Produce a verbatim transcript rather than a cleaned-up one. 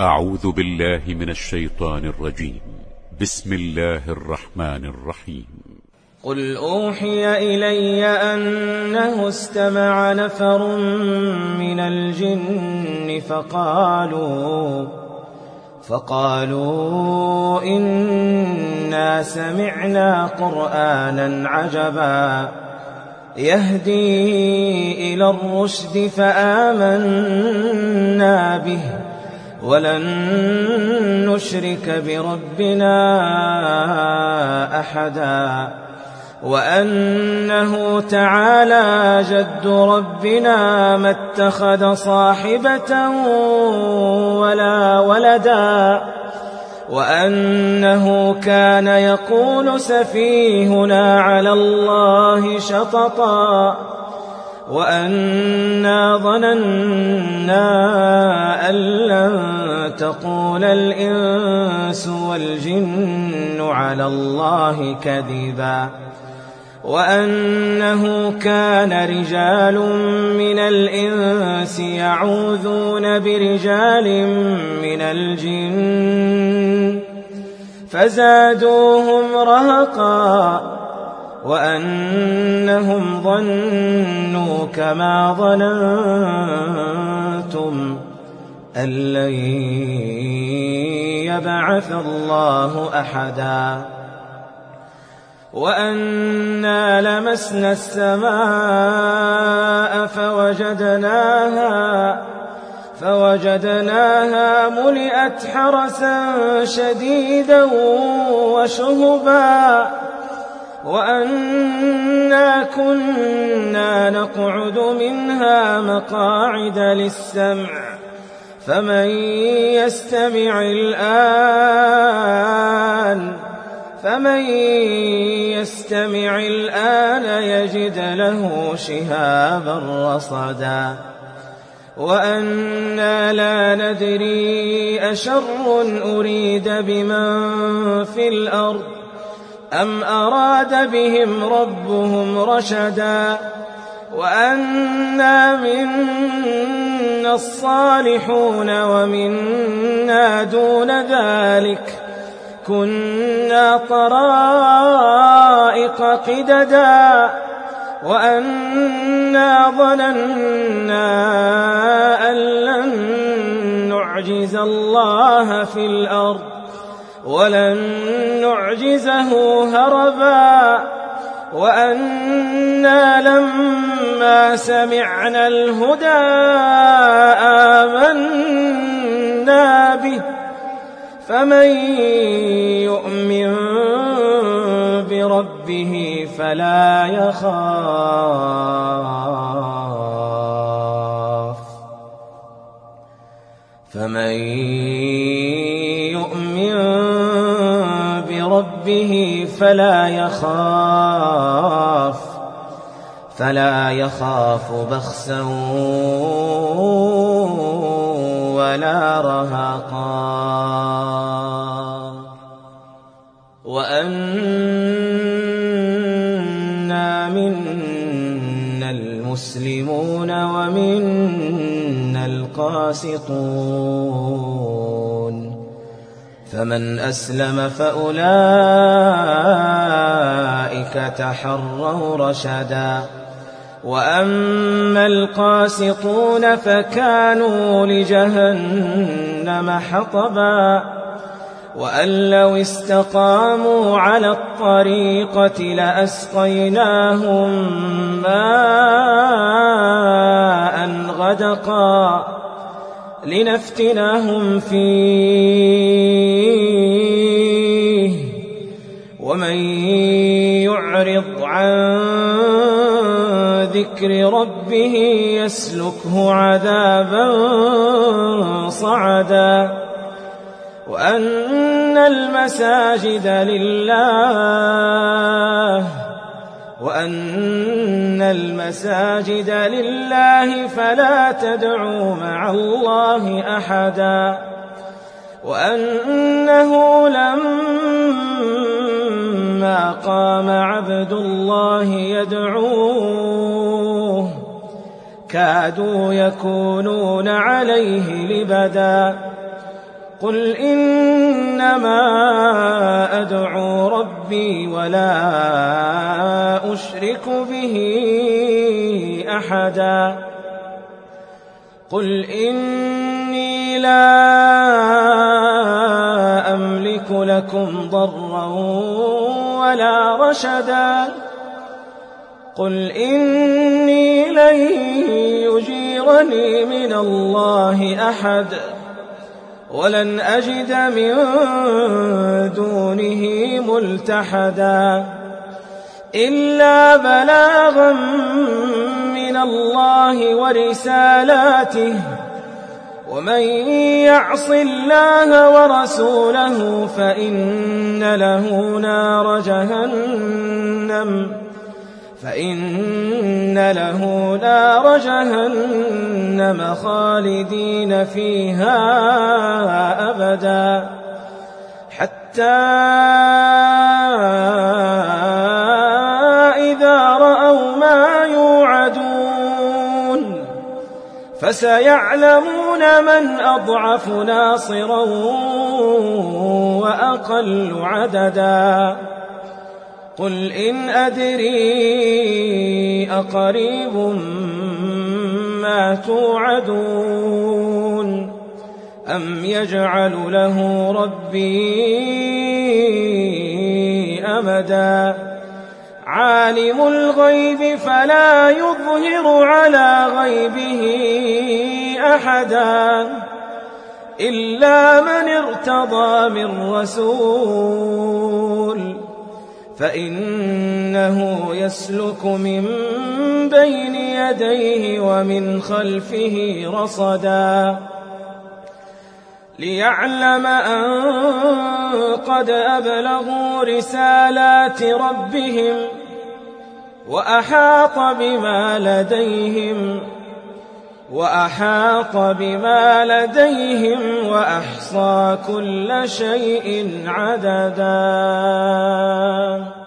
أعوذ بالله من الشيطان الرجيم. بسم الله الرحمن الرحيم. قل أوحي إلي أنه استمع نفر من الجن فقالوا فقالوا إنا سمعنا قرآنا عجبا يهدي إلى الرشد فآمنا به ولن نشرك بربنا أحدا وأنه تعالى جد ربنا ما اتخذ صاحبة ولا ولدا وأنه كان يقول سفيهنا على الله شططا وأنا ظننا أن لن تقول الإنس والجن على الله كذبا وأنه كان رجال من الإنس يعوذون برجال من الجن فزادوهم رهقا وأنهم ظنوا كما ظننتم أن لن يبعث الله أحدا وأنا لمسنا السماء فوجدناها فوجدناها ملئت حرسا شديدا وشهبا وأنا كنا نقعد منها مقاعد للسمع فمن يستمع الآن فمن يستمع الآن يجد له شهابا رصدا وأنا لا ندري أشر أريد بمن في الأرض أم أراد بهم ربهم رشدا وأنا منا الصالحون ومنا دون ذلك كنا طرائق قددا وأنا ظننا أن لن نعجز الله في الأرض ولن نعجزه هربا وأنا لما سمعنا الهدى آمنا به فمن يؤمن بربه فلا يخاف فمن يؤمن بربه فلا يخاف فلا يخاف بخسا ولا رهقا وأنا منا المسلمون ومنا القاسطون فمن أسلم فأولئك تحروا رشدا وأما القاسطون فكانوا لجهنم حطبا وأن لو استقاموا على الطريقة لأسقيناهم ماء غدقا لنفتنهم فيه ومن يعرض عن ذكر ربه يسلكه عذابا صعدا وأن المساجد لله وأن المساجد لله فلا تدعوا مع الله أحدا وأنه لما قام عبد الله يدعوه كادوا يكونون عليه لبدا قل إنما أدعو ربي ولا أشرك به أحدا قل إني لا أملك لكم ضرا ولا رشدا قل إني لن يجيرني من الله أحد ولن أجد من دونه ملتحدا إلا بلاغا من الله ورسالاته ومن يعص الله ورسوله فإن له نار جهنم فإن له نار جهنم خالدين فيها أبدا حتى إذا رأوا ما يوعدون فسيعلمون من أضعف ناصرا وأقل عددا قل إن أدري أقريب ما توعدون أم يجعل له ربي أمدا عالم الغيب فلا يظهر على غيبه أحدا إلا من ارتضى من رسول فإنه يسلك من بين يديه ومن خلفه رصدا ليعلم أن قد أبلغوا رسالات ربهم وأحاط بما لديهم وأحاط بما لديهم وأحصى كل شيء عددا.